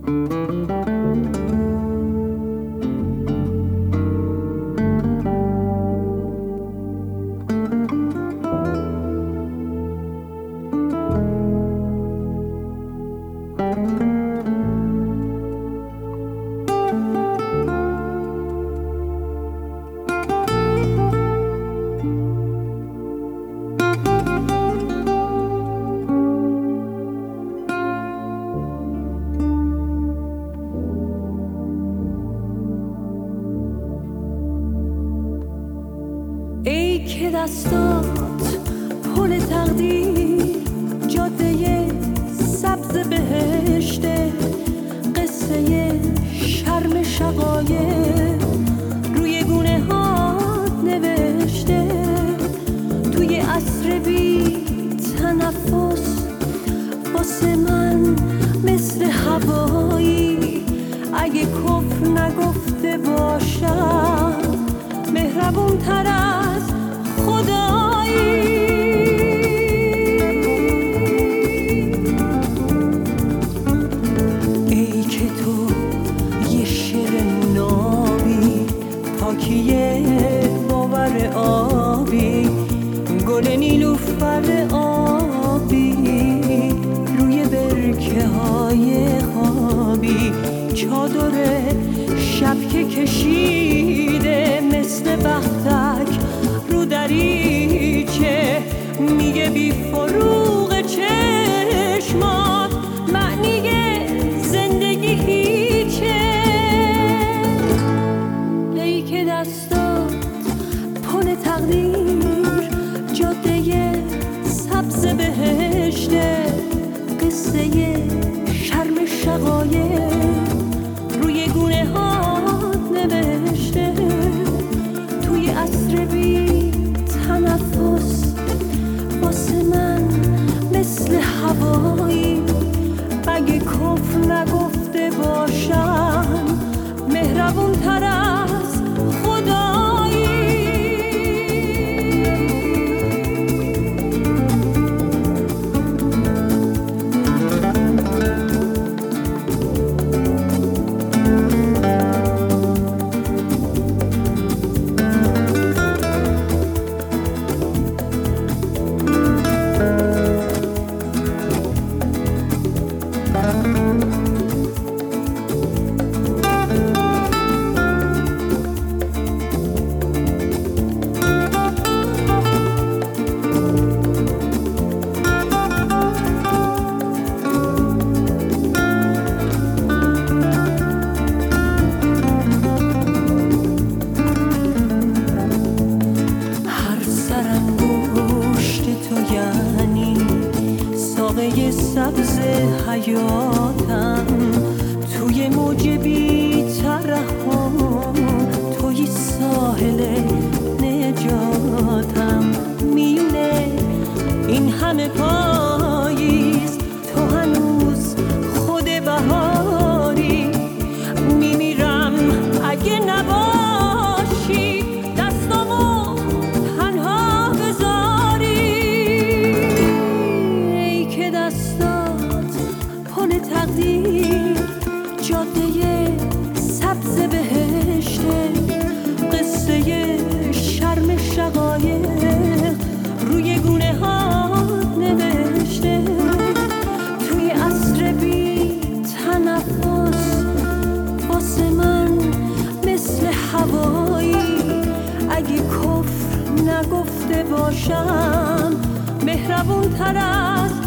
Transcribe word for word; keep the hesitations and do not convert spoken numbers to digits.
ای که دستات پل تقدیر جاده سبز بهشته، قصه شرم شقایق روی گونه هات نوشته، توی عصر بی تنفس واسه من مثل هوایی، اگه کفر نگفته باشم مهربون تر از خدایی. ای که تو یه شعر نابی، پاکیه باور آبی، گل نیلوفر آبی روی برکه های خوابی، چادر شب که کشیده مثل بختک رو دریچه، میگه بی فروغ چشمات معنی زندگی هیچه. ای که دستات پل تقدیر جاده سبز بهشته، قصه شرم شقایق روی گونه هات نوشته، توی عصر بی تنفس واسه من مثل هوایی، اگه کفر نگفته باشم مهربون تر از خدایی. سبز حیاتم توی موج بی ترحم، توی ساحل نجاتم، میونه این همه پاییز تو هنوز خود بهاری، میمیرم اگه نباشی دستامو تنها بذاری. ای که دستات پل تقدیر جاده سبز بهشته، قصه شرم شقایق روی گونه هات نوشته، توی عصر بی تنفس واسه من مثل هوایی، اگه کفر نگفته باشم مهربون تر از